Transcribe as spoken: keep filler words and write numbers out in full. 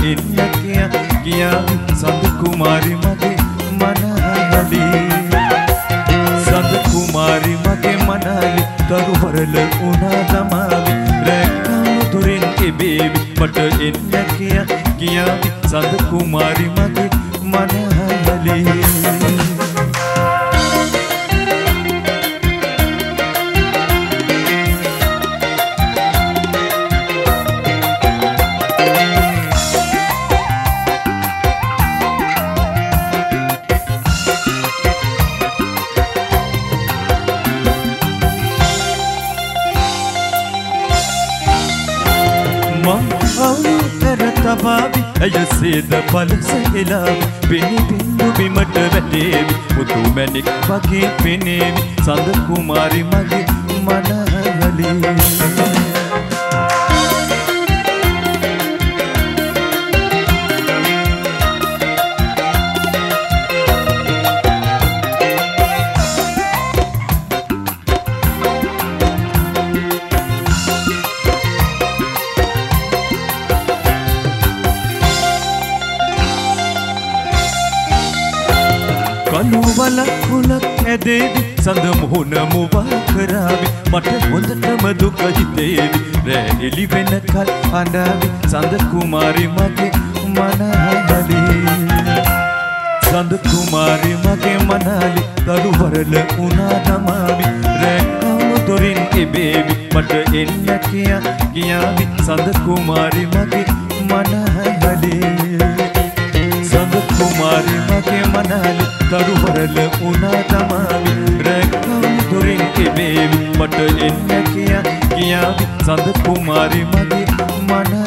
එන්න කියා ගියාවි සඳ කුමාරි මගේ මනහලි සඳ කුමාරි මගේ මනහලි දරුවරල උනා දමාවි රැක්කම දුරින් ඉබේවි මට එන්න කියා ගියාවි සඳ කුමාරි මගේ මනහලි තබාවි ඇයසේද පලසෙලාවි පිණි පින්දු බිමට වැටේවි මුතු මැණික් වගේ පෙනේවි සඳ කුමාරි මගේ මනහලි කනුවලක් කුලක් ඇදේවි සඳ මුහුණ මුවා කරාවි මට හොඳටම දුක හිතේවි රෑ එළි වෙනකල් අඬාවි සඳ කුමාරි මගේ මනහලි සඳ කුමාරි මගේ මනහලි දරුවරල උනා දමාවි රැක්කම දොරින් ඉබේවි මට එන්න කියා ගියාවි සඳ කුමාරි මගේ මනහලි සඳ කුමාරි මගේ මනහලි දරුවරල උනා දමාවි රැක්කම දුරින් ඉබේවි මට එන්න කියා ගියාවි සඳ කුමාරි මගේ මනහලි